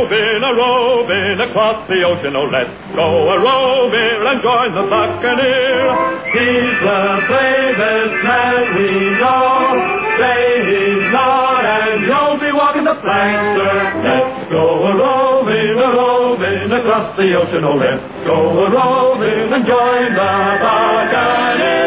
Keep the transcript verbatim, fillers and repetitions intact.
roving, a roving across the ocean. Oh, let's go a roving and join the Buccaneer. He's the bravest man we know. Say he's not, and you'll be walking the plank, sir. Let's go a roving, a roving across the ocean. Oh, let's go a roving and join the Buccaneer.